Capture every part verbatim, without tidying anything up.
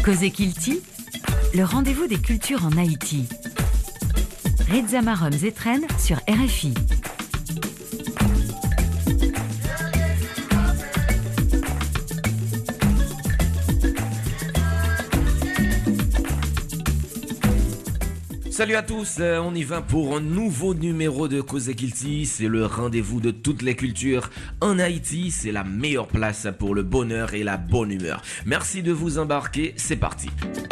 Cause Kilti, le rendez-vous des cultures en Haïti. Reza Marom Zetren sur R F I. Salut à tous, on y va pour un nouveau numéro de Cause Kilti. C'est le rendez-vous de toutes les cultures en Haïti. C'est la meilleure place pour le bonheur et la bonne humeur. Merci de vous embarquer, c'est parti.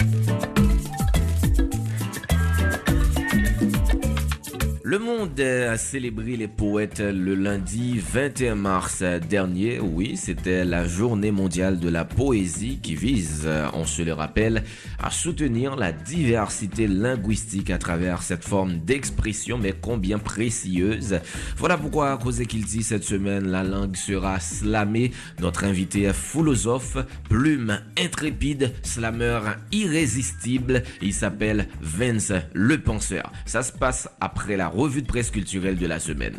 Le monde a célébré les poètes le lundi vingt et un mars dernier. Oui, c'était la journée mondiale de la poésie qui vise, on se le rappelle, à soutenir la diversité linguistique à travers cette forme d'expression, mais combien précieuse. Voilà pourquoi à Cause Kilti cette semaine, la langue sera slamée. Notre invité est philosophe, plume intrépide, slameur irrésistible. Il s'appelle Vince le Penseur. Ça se passe après la revue de presse culturelle de la semaine.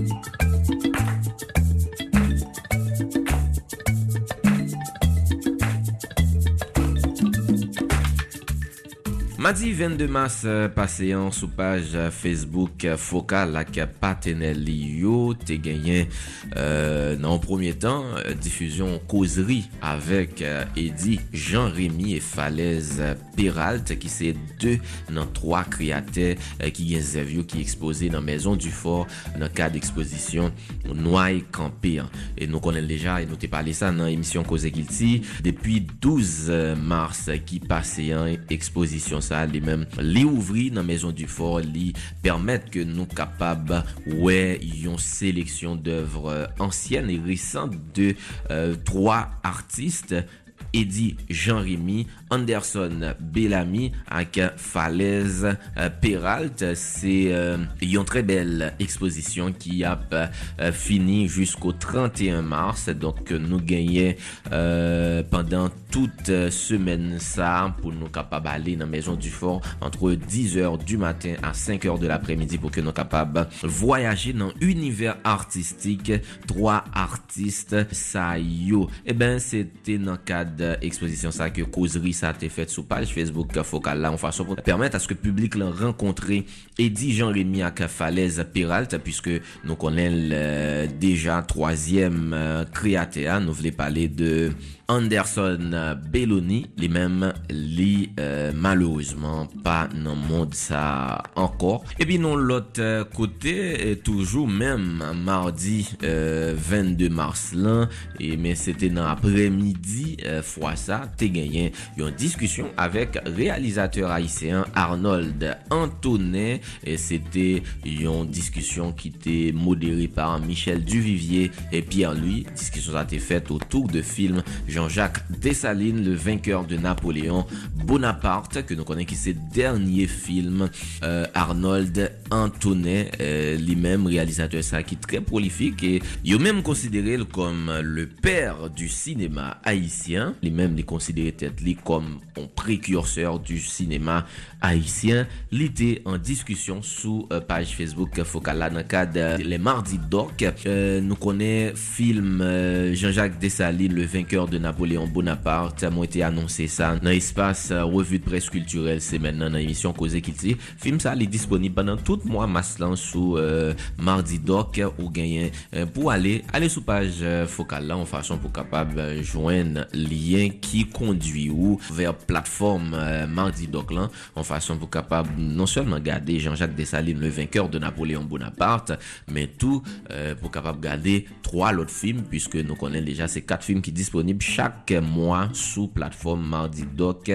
Mardi vingt-deux mars passé en sous page Facebook Focal ak partenaire yo te gagné euh, dans le premier temps diffusion causerie avec euh, Eddie Jean-Rémy et Falaise Peralt qui c'est deux dans trois créateurs euh, qui gen qui exposé dans Maison du Fort dans le cadre d'exposition Noailles Campé et nous connaissons déjà et nous t'ai parlé ça dans l'émission Cause Kilti depuis douze mars qui passé en exposition ça les mêmes li ouvri dans Maison du Fort li permettent que nous capables ouais une sélection d'œuvres anciennes et récentes de euh, trois artistes Eddie Jean-Rémy, Anderson Bellamy avec Falaise euh, Peralt. C'est euh, une très belle exposition qui a euh, fini jusqu'au trente et un mars. Donc nous gagnons euh, pendant toute semaine ça pour nous capables d'aller dans la Maison du Fort entre dix heures du matin à cinq heures de l'après-midi pour que nous capables voyager dans l'univers artistique. Trois artistes ça yo. Eh ben c'était dans le cadre exposition ça que causerie ça a été faite sur page Facebook Focal là en façon pour permettre à ce que le public l'en rencontrer Eddie Jean-Rémy à Falaise Peralt puisque nous connaissons euh, déjà troisième euh, créateur nous voulons parler de Anderson Bellamy, les mêmes li euh, malheureusement pas dans le monde ça encore. Et puis non l'autre côté toujours même mardi euh, vingt-deux mars là et mais c'était dans après-midi euh, fois ça t'es gagné une discussion avec réalisateur haïtien Arnold Antonet et c'était une discussion qui était modérée par Michel Duvivier et Pierre-Louis. Discussion ça a été faite autour de films Jean-Jacques Dessalines, le vainqueur de Napoléon Bonaparte, que nous connaissons qui c'est dernier film euh, Arnold Antonet, euh, lui-même réalisateur ça qui est très prolifique et il est même considéré comme le père du cinéma haïtien, lui-même il est considéré peut-être comme un précurseur du cinéma haïtien. Il était en discussion sous euh, page Facebook Focal dans le cadre les Mardi Doc. Euh, nous connaissons film euh, Jean-Jacques Dessalines, le vainqueur de Napoléon Bonaparte, a été annoncé ça dans l'espace euh, revue de presse culturelle, c'est maintenant dans l'émission Cause Kilti. Film ça est disponible pendant tout mois maslan sous euh, Mardi Doc ou gagner euh, pour aller aller sous page euh, Focal là en façon pour capable euh, joindre lien qui conduit ou vers plateforme euh, Mardi Doc là en façon pour capable non seulement garder Jean-Jacques Dessalines, le vainqueur de Napoléon Bonaparte, mais tout euh, pour capable garder trois autres films puisque nous connaissons déjà ces quatre films qui sont disponibles chaque mois sous plateforme Mardi Doc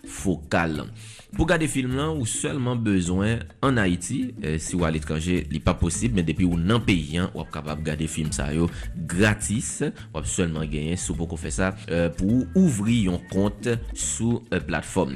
Focal. Pour garder film là ou seulement besoin en Haïti, euh, si vous allez à l'étranger, il n'est pas possible, mais depuis ou non payant, vous êtes capable de garder film ça yo gratis, vous avez seulement gagner si vous faire ça euh, pour ouvrir un compte sous euh, plateforme.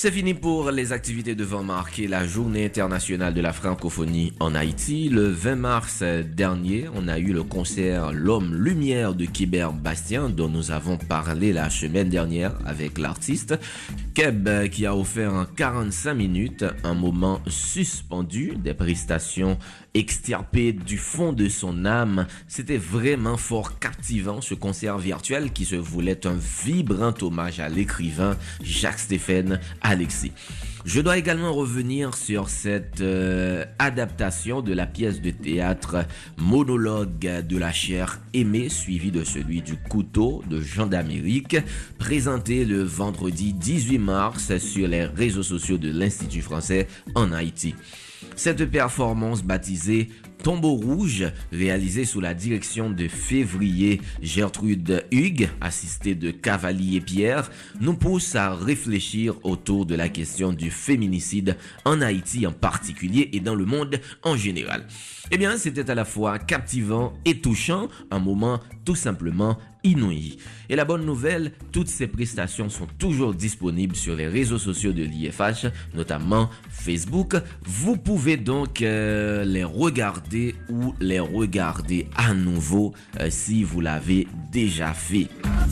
C'est fini pour les activités devant marquer la journée internationale de la francophonie en Haïti. Le vingt mars dernier, on a eu le concert L'Homme Lumière de Kébert Bastien dont nous avons parlé la semaine dernière avec l'artiste. Keb qui a offert en quarante-cinq minutes un moment suspendu des prestations extirpées du fond de son âme. C'était vraiment fort captivant ce concert virtuel qui se voulait un vibrant hommage à l'écrivain Jacques-Stéphane Alexis. Je dois également revenir sur cette euh, adaptation de la pièce de théâtre Monologue de la chair aimée, suivi de celui du Couteau de Jean d'Amérique, présenté le vendredi dix-huit mars sur les réseaux sociaux de l'Institut français en Haïti. Cette performance baptisée Tombeau rouge, réalisée sous la direction de Février Gertrude Hugues, assistée de Cavalier Pierre, nous pousse à réfléchir autour de la question du féminicide en Haïti en particulier et dans le monde en général. Eh bien, c'était à la fois captivant et touchant, un moment tout simplement inouï. Et la bonne nouvelle, toutes ces prestations sont toujours disponibles sur les réseaux sociaux de l'I F H, notamment Facebook. Vous pouvez donc euh, les regarder ou les regarder à nouveau euh, si vous l'avez déjà fait.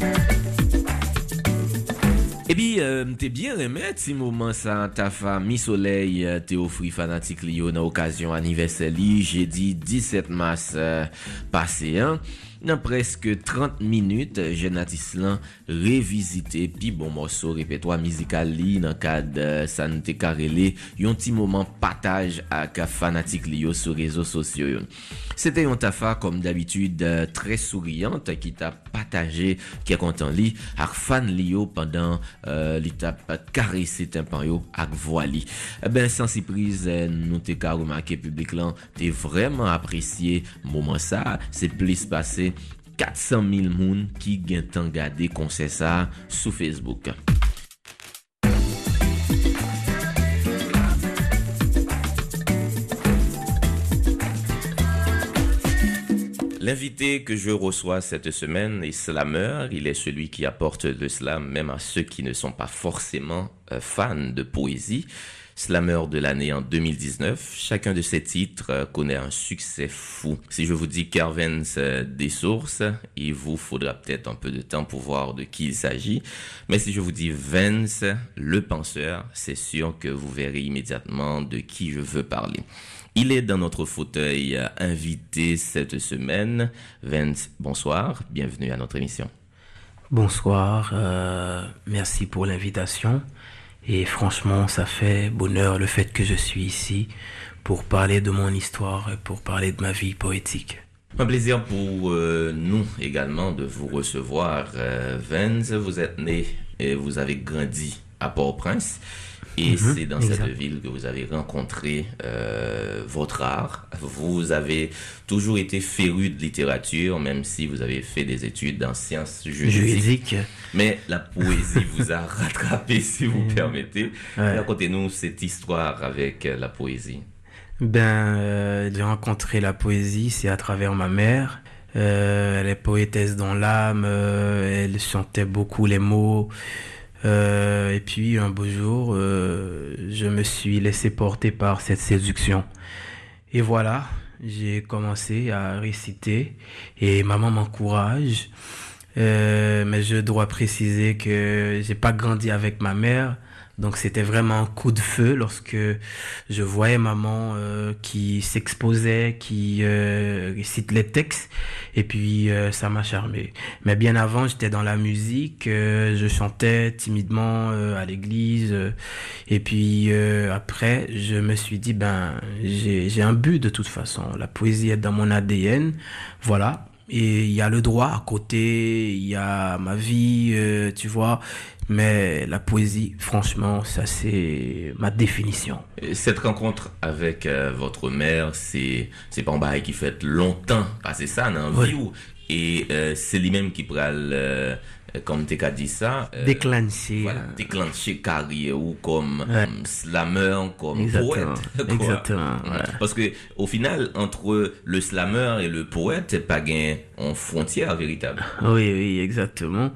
Et puis, euh, t'es bien aimé, petit moment ça, ta famille Soleil, euh, t'es offri fanatique Lio dans occasion anniversaire li, j'ai dit dix-sept mars euh, passé, hein. Dans presque trente minutes, Genatis lan révisité pi bon morceau répertoire musical li dans cadre santé carrelé, yon petit moment partage avec fanatique Lio sur réseaux sociaux. C'était un tafa comme d'habitude très souriante qui t'a partagé qui est content li avec fan Lio pendant euh, li t'a caressé tympan yo avec voix li. Eh ben sans surprise nous t'ai ka remarqué public là, t'es vraiment apprécié moment ça, c'est plus passé quatre cent mille moun qui gen tan gade concert ça sur Facebook. L'invité que je reçois cette semaine est slammer. Il est celui qui apporte le slam même à ceux qui ne sont pas forcément euh, fans de poésie. Slammer de l'année en deux mille dix-neuf. Chacun de ces titres euh, connaît un succès fou. Si je vous dis Kervens euh, des sources, il vous faudra peut-être un peu de temps pour voir de qui il s'agit. Mais si je vous dis Vance, le penseur, c'est sûr que vous verrez immédiatement de qui je veux parler. Il est dans notre fauteuil euh, invité cette semaine. Vance, bonsoir, bienvenue à notre émission. Bonsoir, euh, merci pour l'invitation. Et franchement, ça fait bonheur le fait que je suis ici pour parler de mon histoire et pour parler de ma vie poétique. Un plaisir pour euh, nous également de vous recevoir. Euh, Vance, vous êtes né et vous avez grandi à Port-au-Prince. Et mm-hmm, c'est dans exact. Cette ville que vous avez rencontré euh, votre art. Vous avez toujours été féru de littérature, même si vous avez fait des études en sciences juridiques. Juridique. Mais la poésie vous a rattrapé, si vous permettez. Ouais. Racontez-nous cette histoire avec la poésie. Ben, euh, j'ai rencontré la poésie, c'est à travers ma mère. Euh, elle est poétesse dans l'âme, euh, elle chantait beaucoup les mots. Euh, et puis un beau jour, euh, je me suis laissé porter par cette séduction. Et voilà, j'ai commencé à réciter et maman m'encourage. Euh, mais je dois préciser que j'ai pas grandi avec ma mère. Donc c'était vraiment un coup de feu lorsque je voyais maman euh, qui s'exposait, qui euh, récite les textes, et puis euh, ça m'a charmé. Mais bien avant, j'étais dans la musique, euh, je chantais timidement euh, à l'église, euh, et puis euh, après, je me suis dit ben j'ai j'ai un but de toute façon. La poésie est dans mon A D N, voilà. Et il y a le droit à côté, il y a ma vie, euh, tu vois. Mais la poésie, franchement, ça c'est ma définition. Cette rencontre avec euh, votre mère, c'est c'est pas un bail qui fait longtemps passer ça dans la vie. Et euh, c'est lui-même qui prend euh, comme tu as dit ça, euh, déclencher, voilà, euh... déclencher carrière ou comme ouais. um, slammer, comme exactement. poète. Exactement. Ouais. Parce que au final, entre le slammer et le poète, pas gain en frontière véritable. Oui, oui, exactement.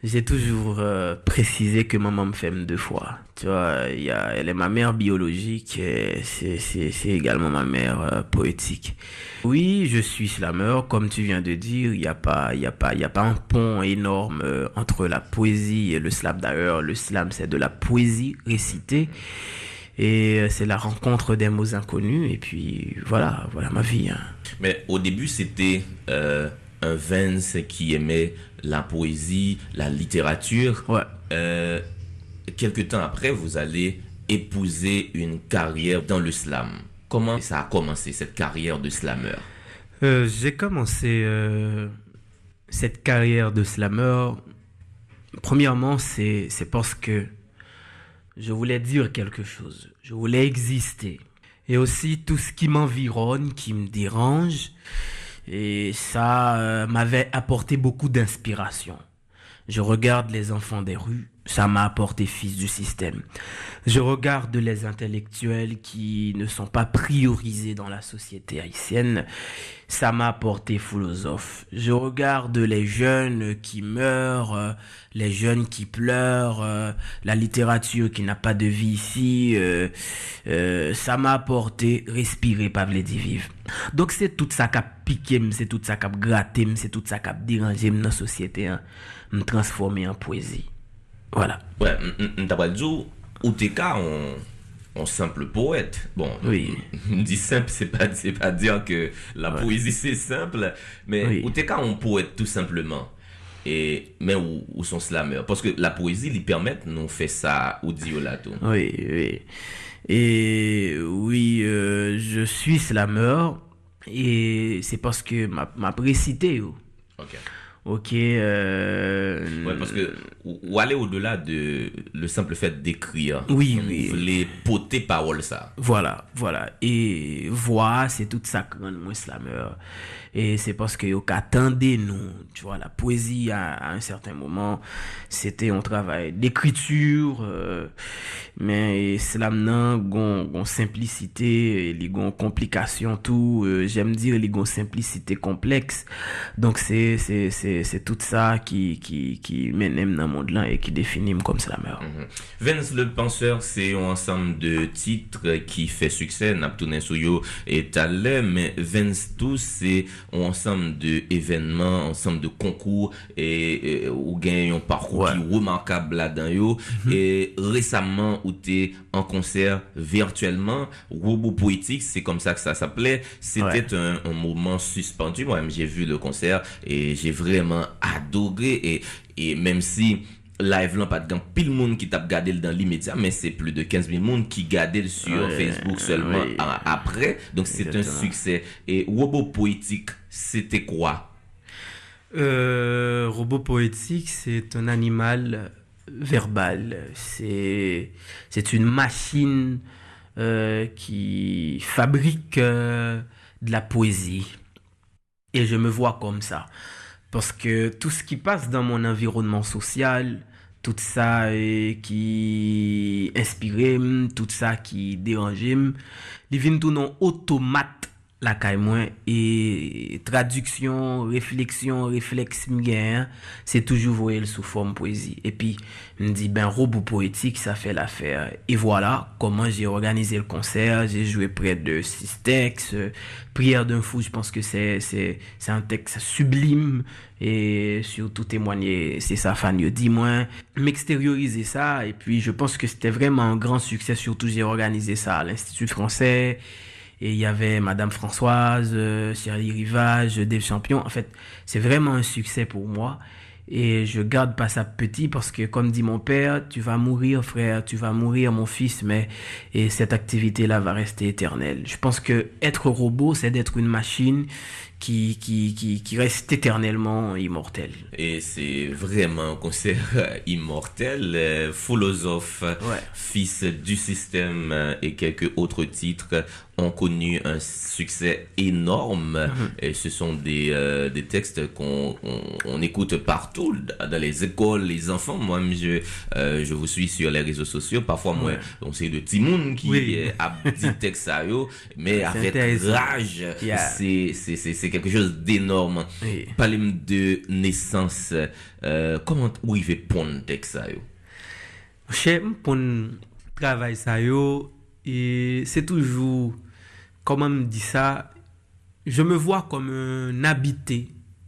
J'ai toujours euh, précisé que maman me fait deux fois. Tu vois, il y a, elle est ma mère biologique et c'est, c'est, c'est également ma mère euh, poétique. Oui, je suis slameur, comme tu viens de dire, il n'y a pas, il y a pas, il y a pas un pont énorme euh, entre la poésie et le slam. D'ailleurs, le slam, c'est de la poésie récitée. Et c'est la rencontre des mots inconnus. Et puis, voilà, voilà ma vie. Hein. Mais au début, c'était euh, un Vince qui aimait la poésie, la littérature. Ouais. Euh, quelque temps après, vous allez épouser une carrière dans le slam. Comment ça a commencé, cette carrière de slammer? euh, J'ai commencé euh, cette carrière de slammer. Premièrement, c'est, c'est parce que je voulais dire quelque chose. Je voulais exister. Et aussi tout ce qui m'environne, qui me dérange. Et ça euh, m'avait apporté beaucoup d'inspiration. Je regarde les enfants des rues. Ça m'a apporté fils du système. Je regarde les intellectuels qui ne sont pas priorisés dans la société haïtienne. Ça m'a apporté philosophe. Je regarde les jeunes qui meurent, euh, les jeunes qui pleurent, euh, la littérature qui n'a pas de vie ici. Euh, euh, ça m'a apporté respirer, pas vle dire vivre. Donc c'est tout ça qui a piqué, c'est tout ça qui a gratté, c'est tout ça qui a dérangé dans la société, hein, me transformer en poésie. Voilà. Ouais, t'as pas dit ou t'es qu'à on, on simple poète. Bon, oui. On dit simple, c'est pas, c'est pas dire que la ouais. poésie c'est simple, mais oui. Ou t'es qu'à on poète tout simplement. Et mais où, où sont slameurs? Parce que la poésie lui permet nous faire ça ou dit là tout. Oui, oui. Et oui, euh, je suis slameur et c'est parce que m'a m'a précité. OK. Ok. Euh... Ouais, parce que ou aller au-delà de le simple fait d'écrire. Oui, oui. Les poter paroles ça. Voilà, voilà. Et voix, c'est tout ça que moi slameur. Et c'est parce que yo qu'attendez nous, tu vois, la poésie à, à un certain moment, c'était un travail d'écriture, euh, mais slam nan gon gon simplicité, les gon complication tout, euh, j'aime dire les gon simplicité complexe. Donc c'est c'est c'est c'est tout ça qui qui qui mène dans le monde là et qui définit comme slammer. Mm-hmm. Vince le penseur, c'est un ensemble de titres qui fait succès, n'a tourné sur yo et talent, mais Vince tout c'est un ensemble de événements, ensemble de concours et, et ou gagne un parcours ouais. qui remarquable là-dedans yo. Mm-hmm. Et récemment où t'es en concert virtuellement, Robot Poétique, c'est comme ça que ça s'appelait. C'était ouais. un, un moment suspendu. Moi-même j'ai vu le concert et j'ai vraiment adoré et et même si live là pas de pile monde qui t'a regardé dans l'immédiat, mais c'est plus de quinze mille monde qui regardait sur ouais, Facebook seulement ouais. à, après, donc c'est exactement. Un succès. Et Robot Poétique, c'était quoi? euh, Robot Poétique, c'est un animal verbal, c'est c'est une machine euh, qui fabrique euh, de la poésie et je me vois comme ça. Parce que tout ce qui passe dans mon environnement social, tout ça eh, qui inspire, tout ça qui dérange, il vient tout non automate la caille moins et traduction, réflexion, réflexe mien, c'est toujours voyer sous forme poésie. Et puis me dit ben Robot Poétique ça fait l'affaire. Et voilà comment j'ai organisé le concert, j'ai joué près de six textes, Prière d'un fou, je pense que c'est c'est c'est un texte sublime et surtout témoigner c'est sa fan yo dit moi m'extérioriser ça et puis je pense que c'était vraiment un grand succès, surtout j'ai organisé ça à l'Institut français. Et il y avait Madame Françoise, euh, Shirley Rivage, Dave Champion. En fait, c'est vraiment un succès pour moi. Et je garde pas ça petit parce que, comme dit mon père, tu vas mourir, frère, tu vas mourir, mon fils, mais et cette activité-là va rester éternelle. Je pense que être robot, c'est d'être une machine qui, qui, qui, qui reste éternellement immortelle. Et c'est vraiment un concert immortel. Euh, philosophe, ouais. Fils du système euh, et quelques autres titres ont connu un succès énorme. Mm-hmm. Et ce sont des, euh, des textes qu'on on, on écoute partout, dans les écoles, les enfants. Moi, je, euh, je vous suis sur les réseaux sociaux. Parfois, moi, ouais. on sait de Timoun qui oui. a dit texte à eux, mais avec rage. Yeah. C'est, c'est, c'est, c'est quelque chose d'énorme. Oui. Parlez-moi de naissance. Euh, comment où il fait pondre texte ça yo? Chez pour travail ça yo et c'est toujours comment me dit ça, je me vois comme un habité.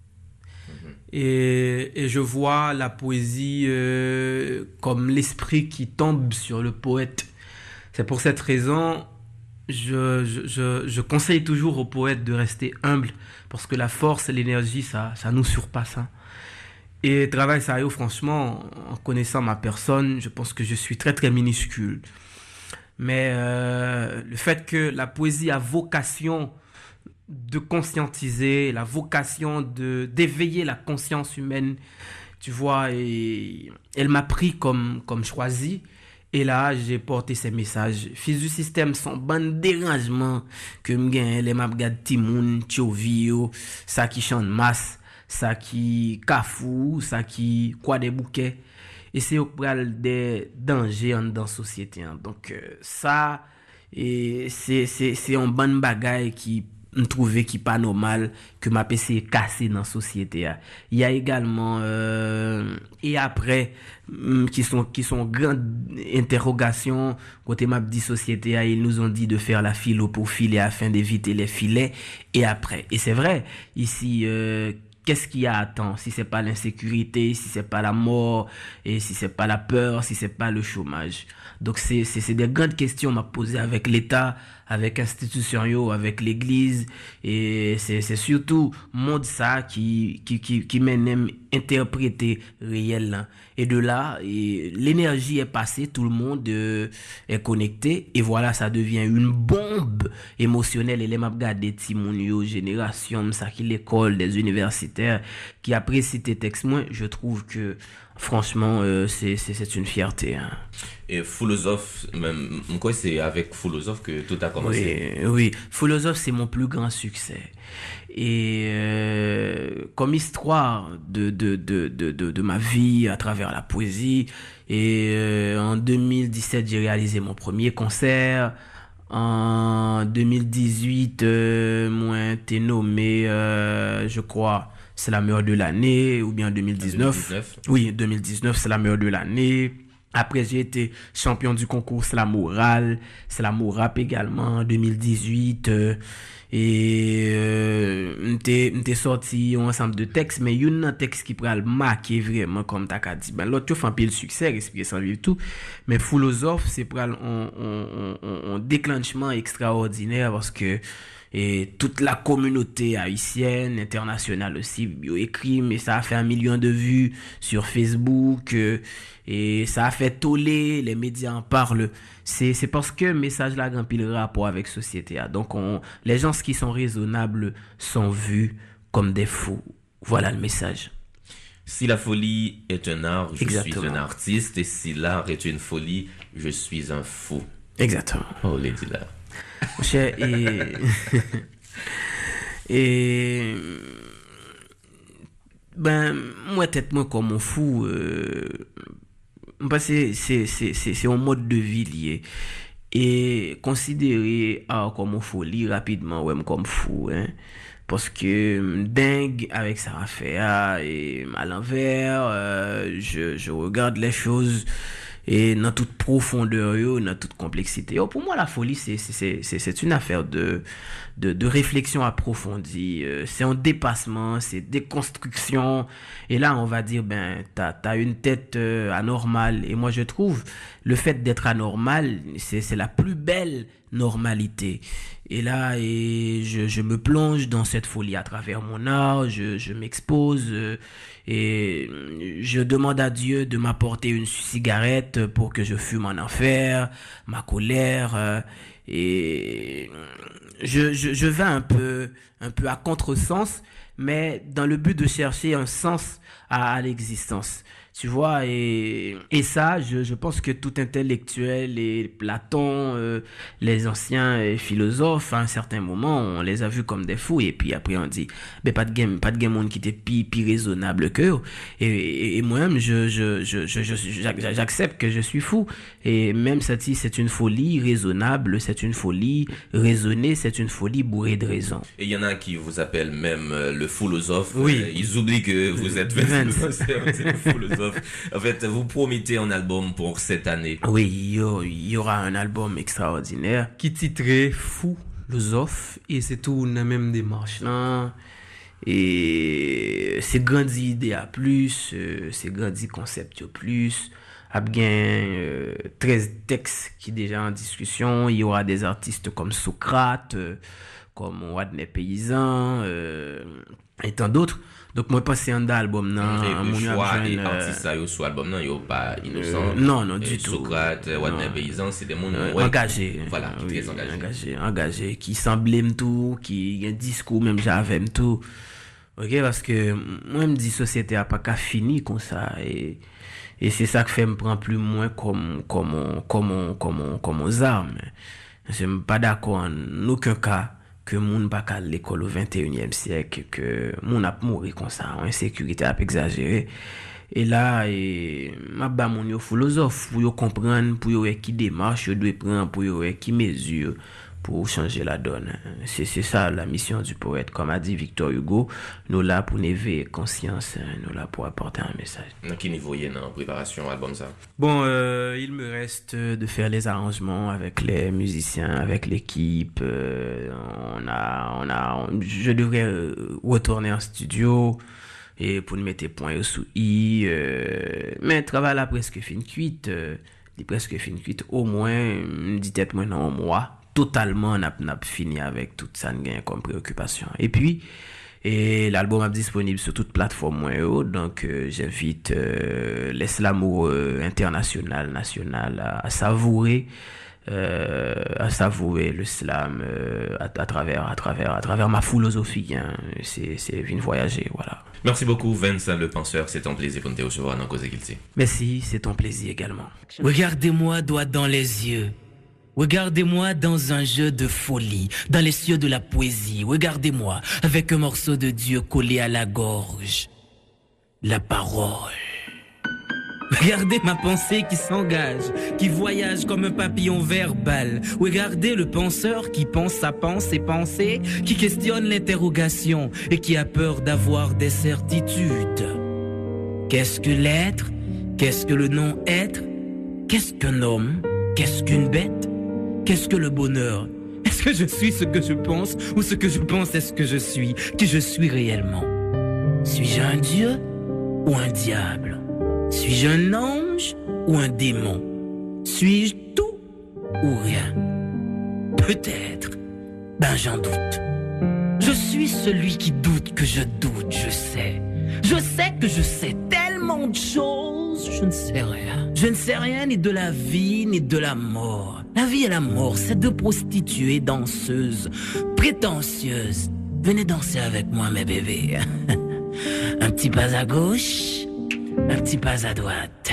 Et, et je vois la poésie euh, comme l'esprit qui tombe sur le poète. C'est pour cette raison, je, je, je, je conseille toujours aux poètes de rester humbles, parce que la force et l'énergie, ça, ça nous surpasse. Hein. Et travail sérieux, franchement, en connaissant ma personne, je pense que je suis très très minuscule. Mais euh, le fait que la poésie a vocation de conscientiser, la vocation de d'éveiller la conscience humaine, tu vois, et elle m'a pris comme comme choisi, et là j'ai porté ces messages. Fils du système sont ban dérangement que m'gain les m'a gade Timoun, Tchovio, ça qui chante masse, ça qui kafou, ça qui quoi des bouquets, et c'est au pral des dangers en dans société. Hein. Donc euh, ça et c'est c'est c'est un bon bagaille qui me trouver qui pas normal que ma P C est cassé dans la société. Il y a également euh, et après qui sont qui sont grandes interrogations côté m'a dit société, ils nous ont dit de faire la philo pour filer afin d'éviter les filets et après. Et c'est vrai, ici euh, qu'est-ce qu'il y a à temps si c'est pas l'insécurité, si c'est pas la mort et si c'est pas la peur, si c'est pas le chômage. Donc c'est c'est c'est des grandes questions m'a posé avec l'État, avec institution, avec l'église, et c'est c'est surtout monde ça qui qui qui qui m'aime interpréter réel là. Et de là et l'énergie est passée, tout le monde euh, est connecté et voilà, ça devient une bombe émotionnelle. Et les m'a regardé Timon yo génération ça qui l'école des universitaires qui apprécient tes textes. Moi je trouve que franchement euh, c'est c'est c'est une fierté. Hein. Et philosophe, même quoi, c'est avec philosophe que tout a commencé. Oui, oui. Philosophe, c'est mon plus grand succès. Et euh, comme histoire de de, de de de de ma vie à travers la poésie. Et euh, en deux mille dix-sept, j'ai réalisé mon premier concert. En deux mille dix-huit, euh, moi, t'es nommé, euh, je crois, c'est la meilleure de l'année, ou bien deux mille dix-neuf. deux mille dix-neuf. Oui, deux mille dix-neuf, c'est la meilleure de l'année. Après, j'ai été champion du concours C'est la morale, C'est la morap également en deux mille dix-huit. Euh, et euh, m'était m'était sorti un ensemble de textes, mais il y a un texte qui pourrait le marquer vraiment comme t'as qu'à dit. Ben l'autre tu fais un peu le succès, respirer sans vivre tout. Mais philosophe, c'est pour un, un, un, un, un déclenchement extraordinaire parce que et toute la communauté haïtienne, internationale aussi, bio écrit, mais ça a fait un million de vues sur Facebook, euh, et ça a fait toller, les médias en parlent. C'est, c'est parce que le message là a un pile rapport avec société. Donc, on, les gens qui sont raisonnables sont vus comme des fous. Voilà le message. Si la folie est un art, je Exactement. suis un artiste, et si l'art est une folie, je suis un fou. Exactement. Oh, Lady là. Cher, et et ben moi tête moi comme un fou euh, parce que c'est c'est c'est c'est un mode de vie lié et considérer art comme une folie rapidement ouais comme fou hein parce que dingue avec ça à faire et à l'envers euh, je je regarde les choses et dans toute profondeur yo, dans toute complexité. Yo, pour moi la folie c'est c'est c'est c'est une affaire de de de réflexion approfondie, euh, c'est un dépassement, c'est déconstruction et là on va dire ben t'as t'as une tête euh, anormale et moi je trouve le fait d'être anormal, c'est c'est la plus belle normalité. Et là et je je me plonge dans cette folie à travers mon art, je je m'expose euh, et je demande à Dieu de m'apporter une cigarette pour que je fume en enfer, ma colère euh, et je, je je vais un peu un peu à contresens mais dans le but de chercher un sens à, à l'existence. Tu vois, et, et ça, je, je pense que tout intellectuel, et Platon, euh, les anciens euh, philosophes, à un certain moment, on les a vus comme des fous, et puis après on dit, ben pas de game, pas de game monde qui était plus, plus raisonnable qu'eux. Et, et, et moi-même, je, je, je, je, je, je, j'accepte que je suis fou. Et même ça dit, c'est une folie raisonnable, c'est une folie raisonnée, c'est une folie bourrée de raison. Et il y en a qui vous appellent même euh, le philosophe. Oui. Euh, ils oublient que vous êtes Vince. c'est le philosophe. En fait, vous promettez un album pour cette année. Oui, il y, y aura un album extraordinaire qui titrait Fou, philosophe, et c'est tout dans la même démarche là. Et c'est grandi idée à plus, euh, c'est grandi concept à plus. Il y a euh, treize textes qui sont déjà en discussion. Il y aura des artistes comme Socrate, euh, comme Wadney Paysan, euh, et tant d'autres. Donc moi passer un album non le choix des artistes euh, sur album non yo pas innocent euh, non non du euh, tout Socrate Wadney Paysan c'est des monde euh, ouais, engagés voilà oui, très engagés engagés engagés qui semblent tout qui un discours même j'avais tout OK parce que moi me dit société a pas qu'à fini comme ça et et c'est ça que fait me prend plus moins comme comme comme comme comme aux armes je suis pas d'accord en aucun cas que moun pas qu'à l'école au vingt et unième siècle que moun a mourir comme ça en insécurité a exagéré et là et m'a ba moun yo philosophe pour yo comprendre pour yo qui démarche yo doit prendre pour yo qui mesure pour changer la donne. C'est c'est ça la mission du poète, comme a dit Victor Hugo, nous là pour éveiller conscience, nous là pour apporter un message. Dans quel niveau y est dans la préparation album ça? Bon, euh, il me reste de faire les arrangements avec les musiciens, avec l'équipe. Euh, on a, on a, on, je devrais retourner en studio et pour nous mettre point sous i. Euh, mais le travail là presque fin cuite, euh, il est presque fin cuite. Au moins, dit peut-être moins dans un mois. Totalement n'a n'a fini avec toute ça gain comme préoccupation et puis et l'album est disponible sur toute plateforme moins donc euh, j'invite euh, les slamoureux international national à, à savourer euh, à savourer le slam euh, à, à travers à travers à travers ma philosophie hein. c'est c'est venir voyager voilà. Merci beaucoup Vincent le penseur, c'est un plaisir pour nous recevoir dans Cause Guilty. Merci, c'est ton plaisir également. Regardez-moi droit dans les yeux. Regardez-moi dans un jeu de folie, dans les cieux de la poésie. Regardez-moi avec un morceau de Dieu collé à la gorge. La parole. Regardez ma pensée qui s'engage, qui voyage comme un papillon verbal. Regardez le penseur qui pense sa pensée, pensée, qui questionne l'interrogation et qui a peur d'avoir des certitudes. Qu'est-ce que l'être? Qu'est-ce que le non-être? Qu'est-ce qu'un homme? Qu'est-ce qu'une bête? Qu'est-ce que le bonheur? Est-ce que je suis ce que je pense ou ce que je pense est ce que je suis? Qui je suis réellement? Suis-je un dieu ou un diable? Suis-je un ange ou un démon? Suis-je tout ou rien? Peut-être. Ben j'en doute. Je suis celui qui doute que je doute, je sais. Je sais que je sais tellement de choses, je ne sais rien. Je ne sais rien ni de la vie ni de la mort. La vie et la mort, c'est deux prostituées danseuses, prétentieuses. Venez danser avec moi, mes bébés. Un petit pas à gauche, un petit pas à droite.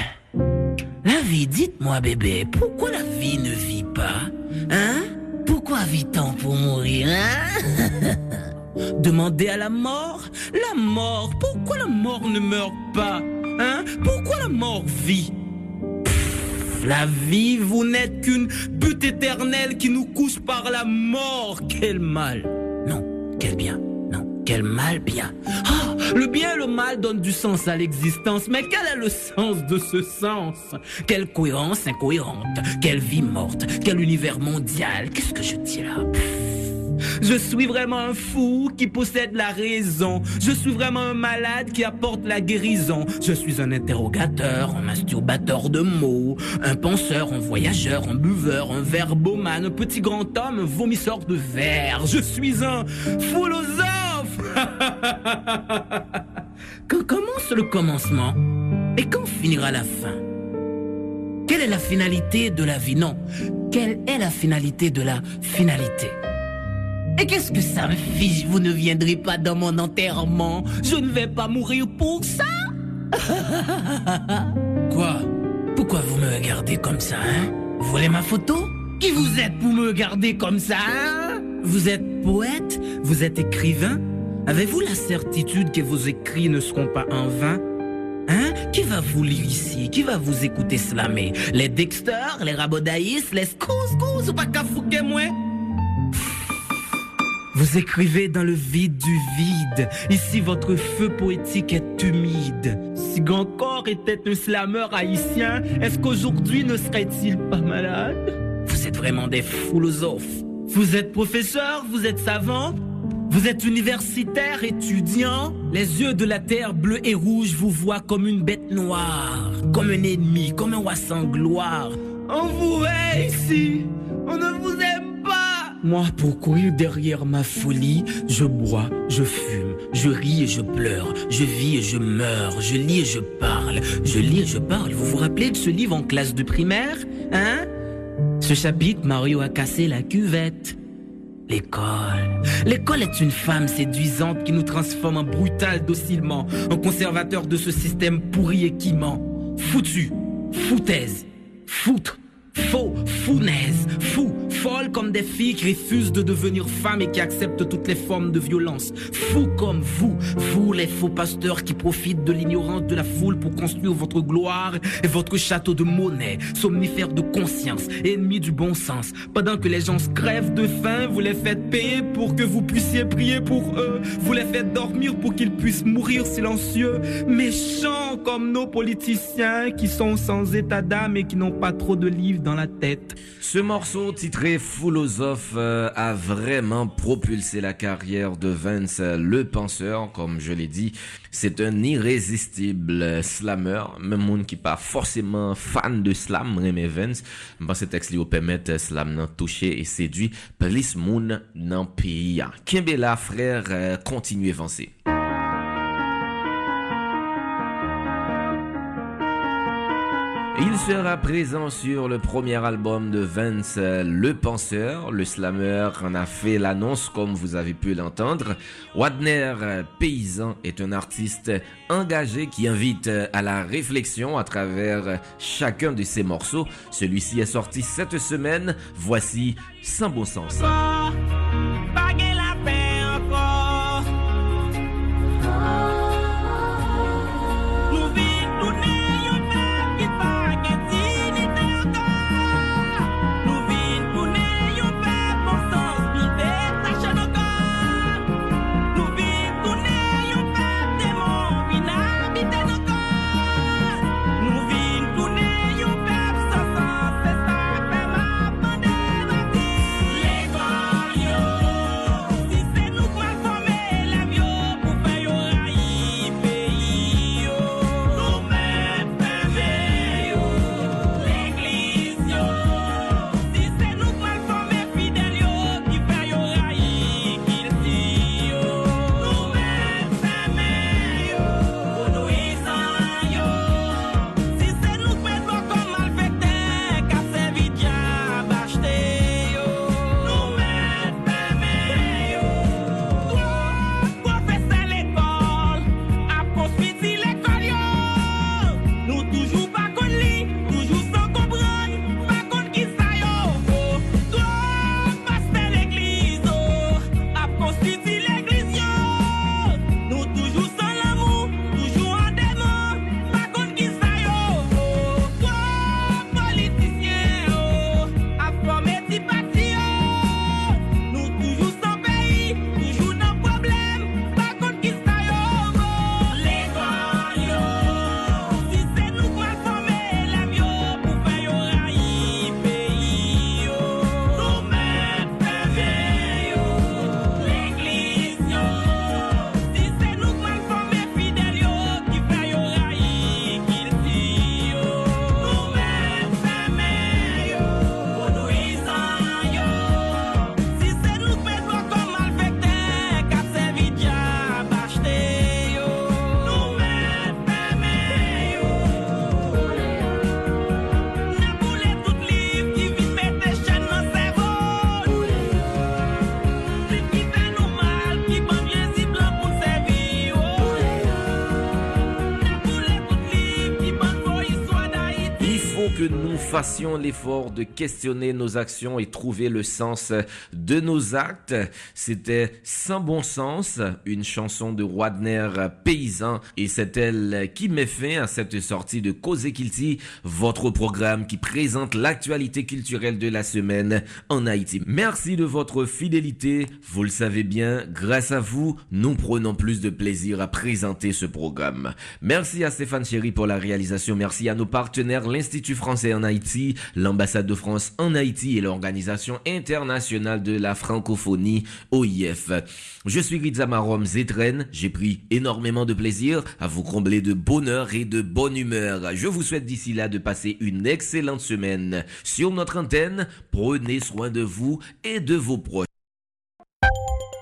La vie, dites-moi, bébé, pourquoi la vie ne vit pas? Hein? Pourquoi vit-on pour mourir, hein? Demandez à la mort, la mort, pourquoi la mort ne meurt pas? Hein? Pourquoi la mort vit? Pff, la vie, vous n'êtes qu'une butte éternelle qui nous couche par la mort. Quel mal! Non, quel bien! Non, quel mal bien! Ah, le bien et le mal donnent du sens à l'existence, mais quel est le sens de ce sens? Quelle cohérence incohérente? Quelle vie morte? Quel univers mondial? Qu'est-ce que je dis là? Pff. Je suis vraiment un fou qui possède la raison. Je suis vraiment un malade qui apporte la guérison. Je suis un interrogateur, un masturbateur de mots, un penseur, un voyageur, un buveur, un verbomane, un petit grand homme, un vomisseur de verre. Je suis un philosophe. Quand commence le commencement et quand finira la fin? Quelle est la finalité de la vie? Non, quelle est la finalité de la finalité? Et qu'est-ce que ça me fiche? Vous ne viendrez pas dans mon enterrement. Je ne vais pas mourir pour ça. Quoi? Pourquoi vous me regardez comme ça, hein? Vous voulez ma photo? Qui vous êtes pour me regarder comme ça, hein? Vous êtes poète? Vous êtes écrivain? Avez-vous la certitude que vos écrits ne seront pas en vain? Hein? Qui va vous lire ici? Qui va vous écouter slammer? Les Dexter, les Rabodaïs, les Scous-Scous ou pas qu'à fouquer moi? Vous écrivez dans le vide du vide. Ici, votre feu poétique est humide. Si Gancor était un slammer haïtien, est-ce qu'aujourd'hui ne serait-il pas malade? Vous êtes vraiment des philosophes. Vous êtes professeur, vous êtes savant, vous êtes universitaire, étudiant. Les yeux de la terre bleue et rouge vous voient comme une bête noire, comme un ennemi, comme un roi sans gloire. On vous hait ici, on ne vous aime pas. Moi, pour courir derrière ma folie, je bois, je fume, je ris et je pleure, je vis et je meurs, je lis et je parle, je lis et je parle. Vous vous rappelez de ce livre en classe de primaire, hein? Ce chapitre, Mario a cassé la cuvette. L'école. L'école est une femme séduisante qui nous transforme en brutal docilement, en conservateur de ce système pourri et qui ment. Foutu, foutaise, foutre, faux, founaise, fou, folle comme des filles qui refusent de devenir femmes et qui acceptent toutes les formes de violence. Fou comme vous, vous les faux pasteurs qui profitent de l'ignorance de la foule pour construire votre gloire et votre château de monnaie, somnifères de conscience, ennemis du bon sens. Pendant que les gens se crèvent de faim, vous les faites payer pour que vous puissiez prier pour eux. Vous les faites dormir pour qu'ils puissent mourir silencieux. Méchants comme nos politiciens qui sont sans état d'âme et qui n'ont pas trop de livres dans la tête. Ce morceau titré Philosophe euh, a vraiment propulsé la carrière de Vance le penseur, comme je l'ai dit. C'est un irrésistible slammer, même monde qui pas forcément fan de slam, mais Vance, dans ce texte lui permet slam nan toucher et séduit plus moun nan pays. Kimbela frère euh, continue avancer. Il sera présent sur le premier album de Vance, Le Penseur. Le slammer en a fait l'annonce comme vous avez pu l'entendre. Wadner Paysan est un artiste engagé qui invite à la réflexion à travers chacun de ses morceaux. Celui-ci est sorti cette semaine. Voici Sans bon sens. L'école, yo. que nous fassions l'effort de questionner nos actions et trouver le sens de nos actes. C'était Sans bon sens, une chanson de Wadner Paysan, et c'est elle qui met fin à cette sortie de Causez Kilti, votre programme qui présente l'actualité culturelle de la semaine en Haïti. Merci de votre fidélité. Vous le savez bien, grâce à vous, nous prenons plus de plaisir à présenter ce programme. Merci à Stéphane Chéry pour la réalisation. Merci à nos partenaires, l'Institut français en Haïti, l'ambassade de France en Haïti et l'Organisation internationale de la francophonie, O I F. Je suis Ridzamarom Zetren. J'ai pris énormément de plaisir à vous combler de bonheur et de bonne humeur. Je vous souhaite d'ici là de passer une excellente semaine sur notre antenne. Prenez soin de vous et de vos proches.